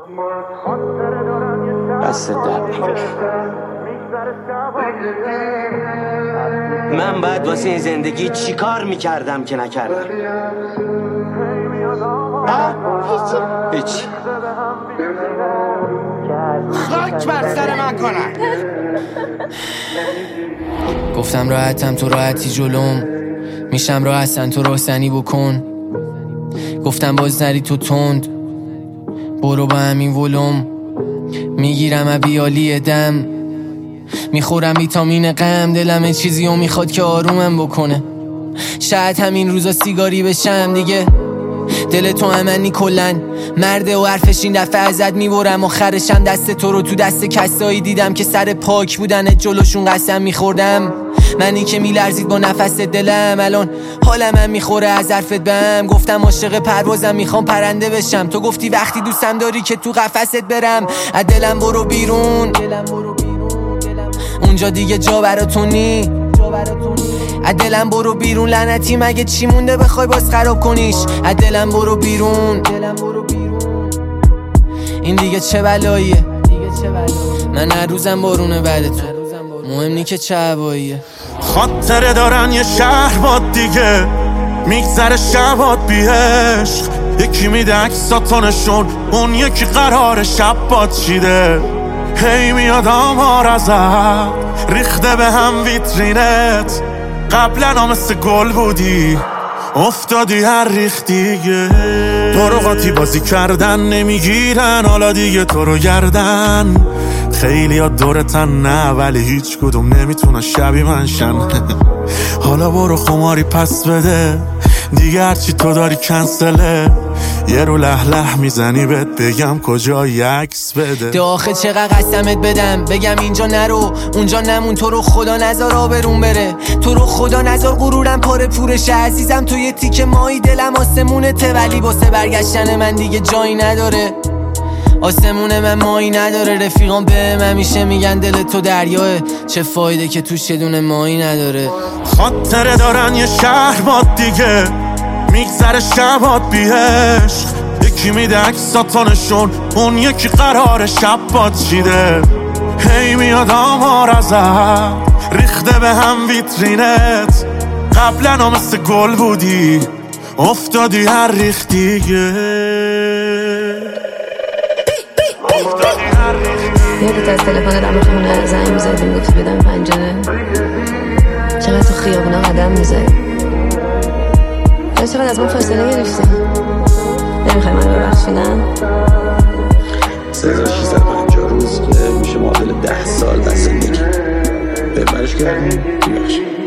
دست درد نکنه. من باید واسه این زندگی چی کار میکردم که نکردم؟ هیچی. خاک بر سر من کنن. گفتم راحتم تو راحتی جلوم، میشم راحتن تو راحتنی بکن. گفتم باز نری تو تند، برو با همین ولوم. میگیرم ابیالی دم، میخورم ویتامین غم. دلم چیزی رو میخواد که آرومم بکنه. شاید همین روزا سیگاری بشم دیگه. دل تو امنی کلن مرده و حرفش این دفعه ازت میبرم. آخرشم دست تو رو تو دست کسایی دیدم که سر پاک بودن جلوشون قسم میخوردم. منی که میلرزید با نفس دلم، الان حالم هم میخوره از حرفت بهم. گفتم عاشق پروازم میخوام پرنده بشم، تو گفتی وقتی دوستم داری که تو قفست برم. از دلم برو بیرون، اونجا دیگه جا براتون نی. از دلم برو بیرون لعنتی، مگه چی مونده بخوای باز خراب کنیش؟ از دلم برو بیرون، این دیگه چه بلاییه؟ من هر روزم بارونه بعد تو، مهم نی که چه هواییه. خاطره دارن یه شهر باد دیگه، میگذره شبات بی عشق. یکی میده عکساتونشون، اون یکی قرار شب باد چیده. هی میاد آمار ازت ریخته به هم ویترینت. قبلا مثل گل بودی افتادی هر ریخت دیگه. تو رو قاطی بازی کردن نمیگیرن، حالا دیگه تو رو گردن. خیلی ها دورتن نه، ولی هیچ کدوم نمیتونن شبیه من شن. حالا برو خماری پس بده دیگه، هرچی تو داری کنسله. یه رو لح میزنی بهت بگم کجا عکس بده. داخل چقدر قسمت بدم بگم اینجا نرو اونجا نمون. تو رو خدا نزار آبرون بره، تو رو خدا نزار غرورم پاره پورشه. عزیزم تو یه تیکه مایی دلم آسمونته، ولی واسه برگشتن من دیگه جایی نداره. آسمون من مایی نداره، رفیقان به من همیشه میگن دل تو دریاه. چه فایده که توش یه دونه مایی نداره. خاطره دارن یه شهر باد دیگه، میگذره شبات بی عشق. یکی میده عکساتونشون، اون یکی قرار شب باد چیده. هی میاد آمار ازت ریخته به هم ویترینت. قبلا مثل گل بودی افتادی هر ریخت دیگه. یادت از تلفن دم خونه زنگ میزدیم گفتی بدم پنجره؟ چقدر تو خیابونا قدم میزدی؟ چقدر از من فاصله گرفتی؟ نمیخوای منو ببخشیدن؟ 3650 روز که میشه معادل 10 سال از زندگی. ببرش کردیم ببخشید.